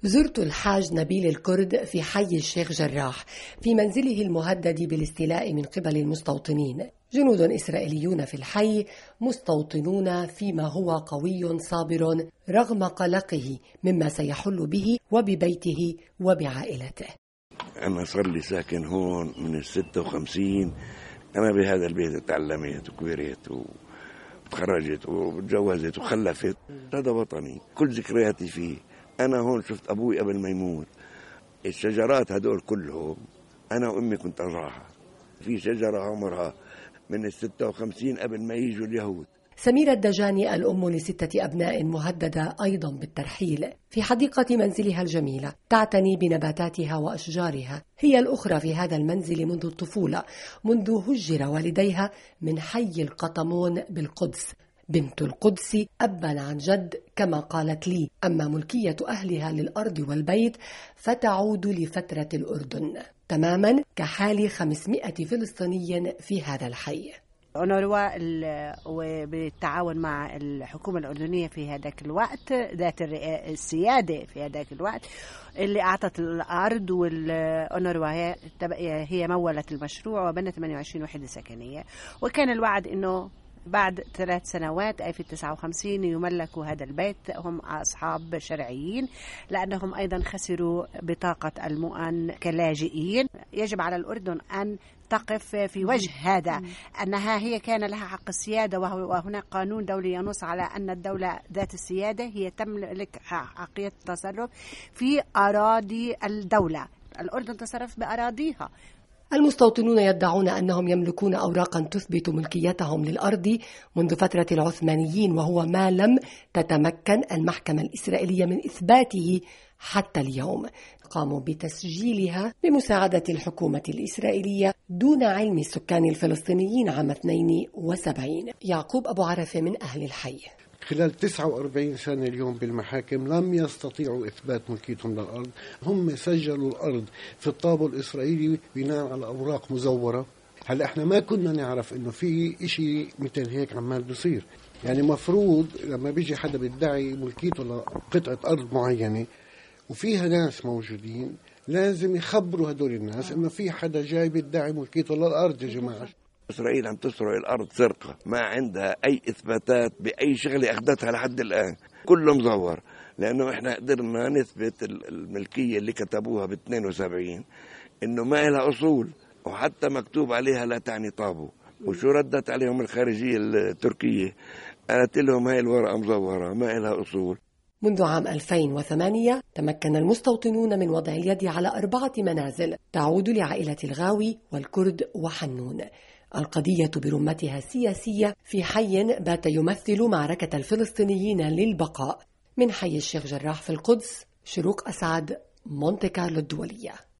زرت الحاج نبيل الكرد في حي الشيخ جراح في منزله المهدد بالاستيلاء من قبل المستوطنين. جنود إسرائيليون في الحي، مستوطنون فيما هو قوي صابر رغم قلقه مما سيحل به وببيته وبعائلته. أنا صار لي ساكن هون من 56. أنا بهذا البيت تعلمت وكبرت وتخرجت وتجوزت وخلفت. هذا وطني، كل ذكرياتي فيه. أنا هون شفت أبوي قبل ما يموت. الشجرات هدول كلهم أنا وأمي كنت أزرعها. في شجرة عمرها من 56 قبل ما يجوا اليهود. سميرة الدجاني الأم ل6 أبناء مهددة أيضا بالترحيل في حديقة منزلها الجميلة، تعتني بنباتاتها وأشجارها. هي الأخرى في هذا المنزل منذ الطفولة، منذ هجر والديها من حي القطمون بالقدس. بنت القدس أبا عن جد كما قالت لي، أما ملكية أهلها للأرض والبيت فتعود لفترة الأردن، تماما كحال 500 فلسطيني في هذا الحي. أونروا وبالتعاون مع الحكومة الأردنية في هذاك الوقت ذات السيادة في هذاك الوقت اللي أعطت الأرض، والأونروا هي مولت المشروع وبنت 28 وحدة سكنية. وكان الوعد أنه بعد 3 سنوات أي في 59 يملكوا هذا البيت. هم أصحاب شرعيين لأنهم أيضا خسروا بطاقة المؤن كلاجئين. يجب على الأردن أن تقف في وجه هذا، أنها هي كان لها حق السيادة، وهناك قانون دولي ينص على أن الدولة ذات السيادة هي تملك حقية التصرف في أراضي الدولة. الأردن تصرف بأراضيها. المستوطنون يدعون أنهم يملكون أوراقا تثبت ملكيتهم للأرض منذ فترة العثمانيين، وهو ما لم تتمكن المحكمة الإسرائيلية من إثباته حتى اليوم. قاموا بتسجيلها بمساعدة الحكومة الإسرائيلية دون علم السكان الفلسطينيين عام 72. يعقوب أبو عرفة من أهل الحي. خلال 49 سنة اليوم بالمحاكم لم يستطيعوا إثبات ملكيتهم للأرض. هم سجلوا الأرض في الطابو الإسرائيلي بناء على أوراق مزورة. هلا احنا ما كنا نعرف إنه في إشي مثل هيك عمال بيصير. يعني مفروض لما بيجي حدا بيدعي ملكيته لقطعة أرض معينة وفيها ناس موجودين، لازم يخبروا هدول الناس إنه في حدا جاي بيدعي ملكيته للأرض. يا جماعة، إسرائيل عم تسرق الأرض سرقة، ما عندها أي إثباتات بأي شغلة أخذتها لحد الآن، كله مزور. لأنه إحنا قدرنا نثبت الملكية اللي كتبوها ب72 إنه ما لها أصول، وحتى مكتوب عليها لا تعني طابو. وشو ردت عليهم الخارجية التركية؟ قالت لهم هاي الورقة مزورة ما لها أصول. منذ عام 2008 تمكن المستوطنون من وضع اليد على 4 منازل تعود لعائلة الغاوي والكرد وحنون. القضية برمتها السياسية في حي بات يمثل معركة الفلسطينيين للبقاء، من حي الشيخ جراح في القدس، شروق أسعد، مونتي كارلو الدولية.